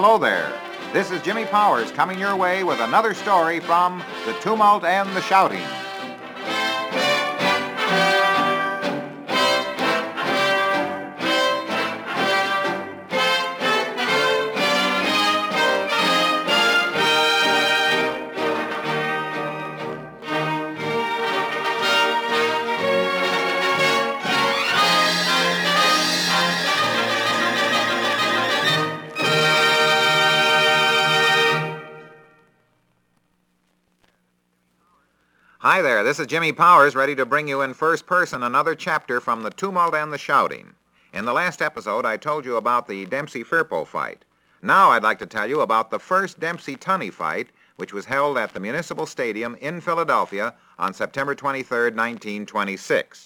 Hello there. This is Jimmy Powers coming your way with another story from The Tumult and the Shouting. Hi there, this is Jimmy Powers, ready to bring you in first person another chapter from The Tumult and the Shouting. In the last episode, I told you about the Dempsey-Firpo fight. Now I'd like to tell you about the first Dempsey-Tunney fight, which was held at the Municipal Stadium in Philadelphia on September 23, 1926.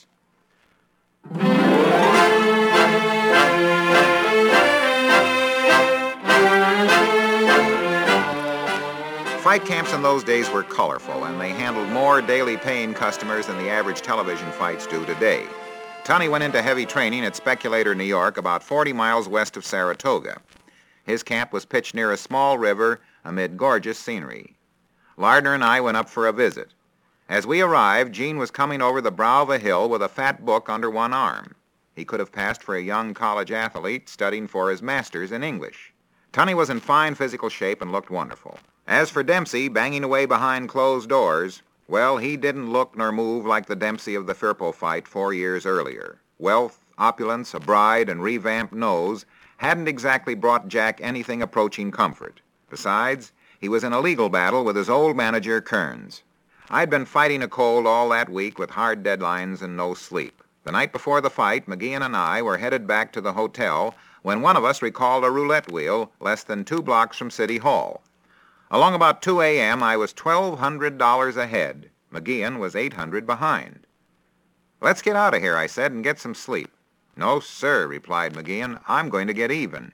Fight camps in those days were colorful, and they handled more daily paying customers than the average television fights do today. Tunney went into heavy training at Speculator, New York, about 40 miles west of Saratoga. His camp was pitched near a small river amid gorgeous scenery. Lardner and I went up for a visit. As we arrived, Gene was coming over the brow of a hill with a fat book under one arm. He could have passed for a young college athlete studying for his master's in English. Tunney was in fine physical shape and looked wonderful. As for Dempsey, banging away behind closed doors, well, he didn't look nor move like the Dempsey of the Firpo fight 4 years earlier. Wealth, opulence, a bride, and revamped nose hadn't exactly brought Jack anything approaching comfort. Besides, he was in a legal battle with his old manager, Kearns. I'd been fighting a cold all that week with hard deadlines and no sleep. The night before the fight, McGeehan and I were headed back to the hotel when one of us recalled a roulette wheel less than 2 blocks from City Hall. Along about 2 a.m., I was $1,200 ahead. McGeehan was $800 behind. "Let's get out of here," I said, "and get some sleep." "No, sir," replied McGeehan. "I'm going to get even."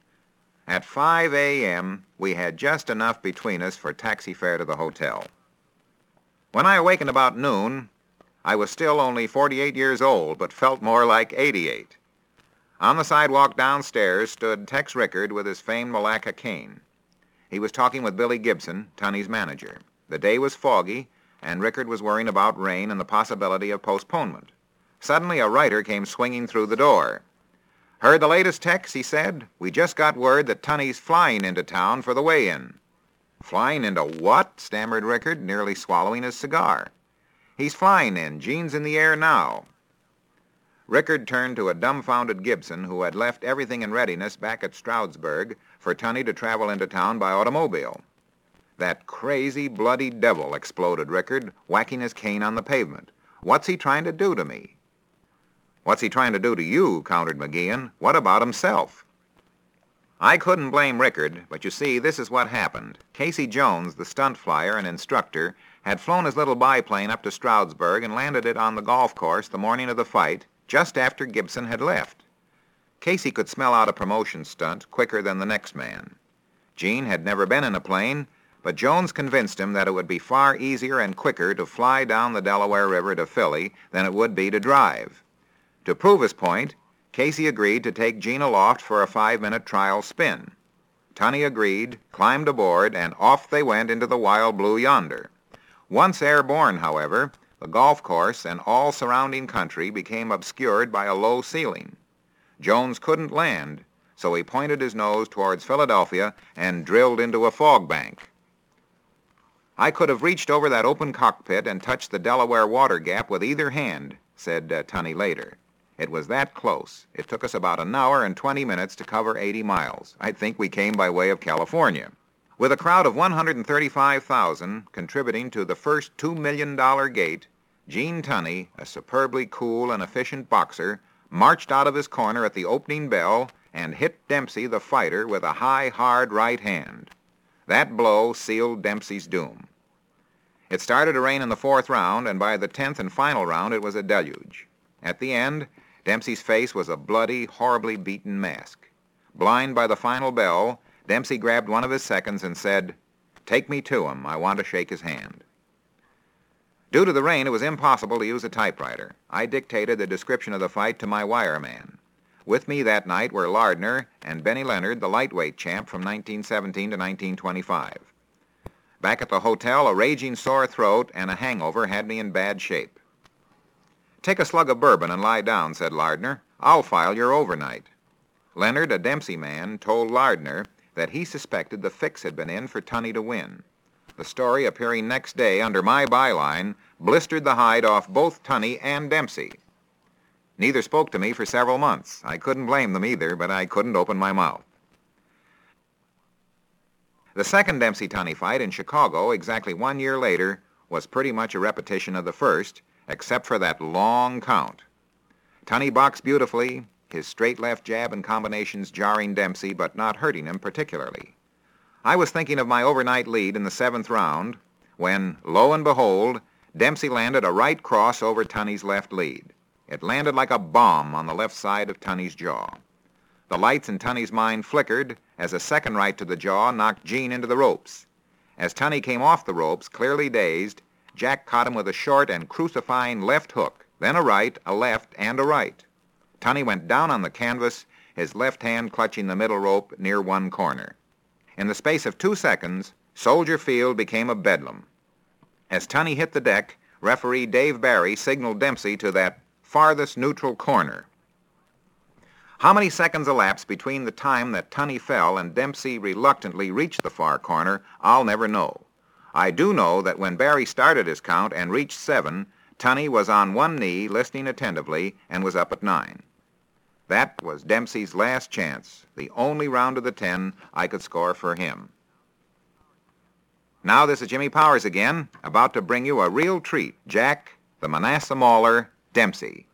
At 5 a.m., we had just enough between us for taxi fare to the hotel. When I awakened about noon, I was still only 48 years old, but felt more like 88. On the sidewalk downstairs stood Tex Rickard with his famed Malacca cane. He was talking with Billy Gibson, Tunney's manager. The day was foggy, and Rickard was worrying about rain and the possibility of postponement. Suddenly, a writer came swinging through the door. "Heard the latest, Tex?" he said. "We just got word that Tunney's flying into town for the weigh-in." "Flying into what?" stammered Rickard, nearly swallowing his cigar. "He's flying in. Gene's in the air now." Rickard turned to a dumbfounded Gibson who had left everything in readiness back at Stroudsburg for Tunney to travel into town by automobile. "That crazy, bloody devil," exploded Rickard, whacking his cane on the pavement. "What's he trying to do to me?" "What's he trying to do to you?" countered McGeehan. "What about himself?" I couldn't blame Rickard, but you see, this is what happened. Casey Jones, the stunt flyer and instructor, had flown his little biplane up to Stroudsburg and landed it on the golf course the morning of the fight, just after Gibson had left. Casey could smell out a promotion stunt quicker than the next man. Gene had never been in a plane, but Jones convinced him that it would be far easier and quicker to fly down the Delaware River to Philly than it would be to drive. To prove his point, Casey agreed to take Gene aloft for a 5-minute trial spin. Tunney agreed, climbed aboard, and off they went into the wild blue yonder. Once airborne, however, the golf course and all surrounding country became obscured by a low ceiling. Jones couldn't land, so he pointed his nose towards Philadelphia and drilled into a fog bank. "I could have reached over that open cockpit and touched the Delaware water gap with either hand," said Tunney later. "It was that close. It took us about an hour and 20 minutes to cover 80 miles. I think we came by way of California." With a crowd of 135,000 contributing to the first $2 million gate, Gene Tunney, a superbly cool and efficient boxer, marched out of his corner at the opening bell and hit Dempsey the fighter with a high, hard right hand. That blow sealed Dempsey's doom. It started to rain in the 4th round, and by the 10th and final round it was a deluge. At the end, Dempsey's face was a bloody, horribly beaten mask. Blind by the final bell, Dempsey grabbed one of his seconds and said, "Take me to him. I want to shake his hand." Due to the rain, it was impossible to use a typewriter. I dictated the description of the fight to my wireman. With me that night were Lardner and Benny Leonard, the lightweight champ from 1917 to 1925. Back at the hotel, a raging sore throat and a hangover had me in bad shape. "Take a slug of bourbon and lie down," said Lardner. "I'll file your overnight." Leonard, a Dempsey man, told Lardner that he suspected the fix had been in for Tunney to win. The story, appearing next day under my byline, blistered the hide off both Tunney and Dempsey. Neither spoke to me for several months. I couldn't blame them either, but I couldn't open my mouth. The second Dempsey-Tunney fight in Chicago, exactly 1 year later, was pretty much a repetition of the first, except for that long count. Tunney boxed beautifully, his straight left jab and combinations jarring Dempsey but not hurting him particularly. I was thinking of my overnight lead in the 7th round when, lo and behold, Dempsey landed a right cross over Tunney's left lead. It landed like a bomb on the left side of Tunney's jaw. The lights in Tunney's mind flickered as a second right to the jaw knocked Gene into the ropes. As Tunney came off the ropes, clearly dazed, Jack caught him with a short and crucifying left hook, then a right, a left, and a right. Tunney went down on the canvas, his left hand clutching the middle rope near one corner. In the space of 2 seconds, Soldier Field became a bedlam. As Tunney hit the deck, referee Dave Barry signaled Dempsey to that farthest neutral corner. How many seconds elapsed between the time that Tunney fell and Dempsey reluctantly reached the far corner, I'll never know. I do know that when Barry started his count and reached 7, Tunney was on one knee, listening attentively, and was up at 9. That was Dempsey's last chance, the only round of the 10 I could score for him. Now this is Jimmy Powers again, about to bring you a real treat. Jack, the Manasseh Mauler, Dempsey.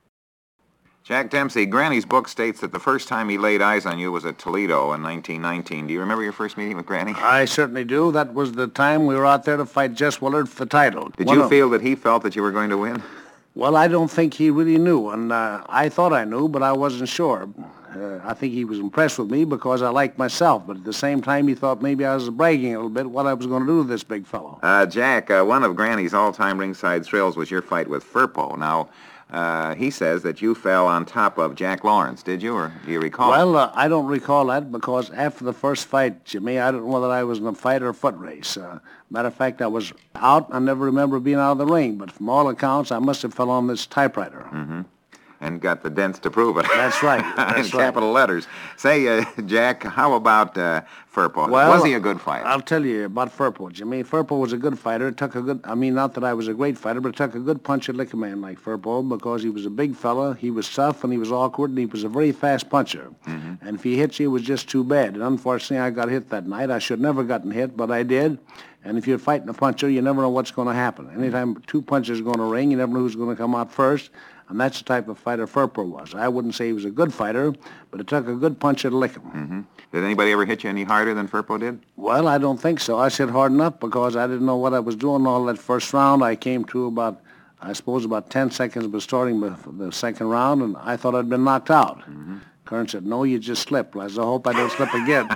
Jack Dempsey, Granny's book states that the first time he laid eyes on you was at Toledo in 1919. Do you remember your first meeting with Granny? I certainly do. That was the time we were out there to fight Jess Willard for the title. Did you feel that he felt that you were going to win? Well, I don't think he really knew, and I thought I knew, but I wasn't sure. I think he was impressed with me because I liked myself, but at the same time he thought maybe I was bragging a little bit what I was going to do to this big fellow. Jack, one of Granny's all-time ringside thrills was your fight with Firpo. Now, he says that you fell on top of Jack Lawrence, did you, or do you recall? Well, I don't recall that because after the first fight, Jimmy, I don't know whether I was in a fight or a foot race. Matter of fact, I was out. I never remember being out of the ring, but from all accounts, I must have fell on this typewriter. Mm-hmm. And got the dents to prove it. That's right. In capital letters. Say, Jack, how about Firpo? Well, was he a good fighter? I'll tell you about Firpo, Jimmy. Firpo was a good fighter. It took a good, not that I was a great fighter, but it took a good punch to lick a man like Firpo because he was a big fella, he was tough, and he was awkward, and he was a very fast puncher. Mm-hmm. And if he hit you, it was just too bad. And unfortunately, I got hit that night. I should never gotten hit, but I did. And if you're fighting a puncher, you never know what's going to happen. Anytime two punches are going to ring, you never know who's going to come out first. And that's the type of fighter Firpo was. I wouldn't say he was a good fighter, but it took a good puncher to lick him. Mm-hmm. Did anybody ever hit you any harder than Firpo did? Well, I don't think so. I hit hard enough because I didn't know what I was doing all that first round. I came to about 10 seconds before starting the second round, and I thought I'd been knocked out. Mm-hmm. Kern said, "No, you just slipped." I said, "I hope I don't slip again."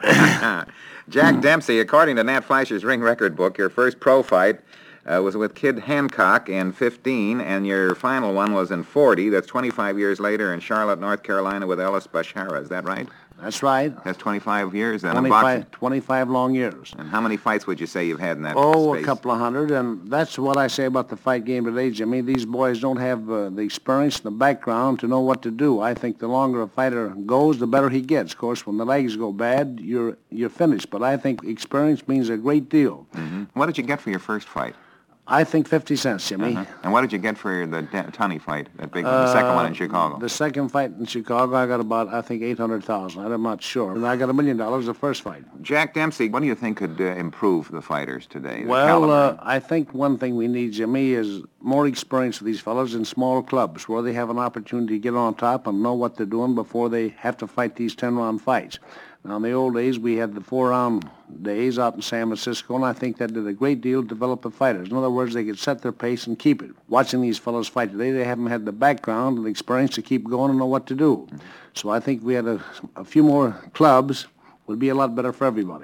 Jack Dempsey, according to Nat Fleischer's ring record book, your first pro fight was with Kid Hancock in 15, and your final one was in 40. That's 25 years later in Charlotte, North Carolina with Ellis Bashara. Is that right? That's right. That's 25 years then. 25 long years. And how many fights would you say you've had in that space? A couple of hundred, and that's what I say about the fight game today, Jimmy. These boys don't have the experience and the background to know what to do. I think the longer a fighter goes, the better he gets. Of course, when the legs go bad, you're finished. But I think experience means a great deal. Mm-hmm. What did you get for your first fight? I think 50 cents, Jimmy. Uh-huh. And what did you get for the Tunney fight, that big one, the second one in Chicago? The second fight in Chicago, I got about, I think, $800,000. I'm not sure. And I got $1 million the first fight. Jack Dempsey, what do you think could improve the fighters today? Well, I think one thing we need, Jimmy, is more experience for these fellows in small clubs where they have an opportunity to get on top and know what they're doing before they have to fight these 10-round fights. Now, in the old days, we had the 4-round days out in San Francisco, and I think that did a great deal to develop the fighters. In other words, they could set their pace and keep it. Watching these fellows fight today, they haven't had the background and the experience to keep going and know what to do. Mm-hmm. So I think we had a few more clubs would be a lot better for everybody.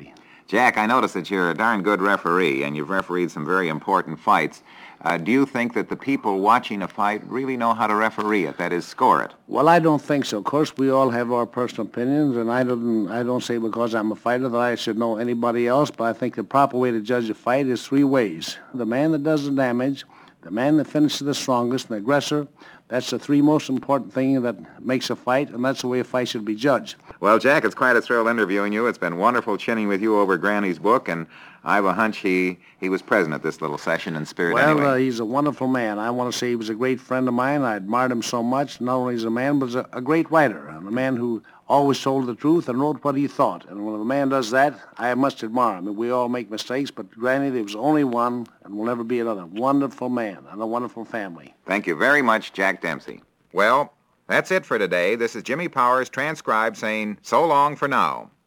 Jack, I notice that you're a darn good referee, and you've refereed some very important fights. Do you think that the people watching a fight really know how to referee it, that is, score it? Well, I don't think so. Of course, we all have our personal opinions, and I don't say because I'm a fighter that I should know anybody else, but I think the proper way to judge a fight is three ways. The man that does the damage, the man that finishes the strongest, and the aggressor. That's the three most important things that makes a fight, and that's the way a fight should be judged. Well, Jack, it's quite a thrill interviewing you. It's been wonderful chinning with you over Granny's book, and I have a hunch he was present at this little session in spirit anyway. Well, he's a wonderful man. I want to say he was a great friend of mine. I admired him so much, not only as a man, but as a great writer, and a man who always told the truth and wrote what he thought. And when a man does that, I must admire him. I mean, we all make mistakes, but Granny, there was only one, and will never be another. Wonderful man and a wonderful family. Thank you very much, Jack Dempsey. Well, that's it for today. This is Jimmy Powers, transcribed, saying so long for now.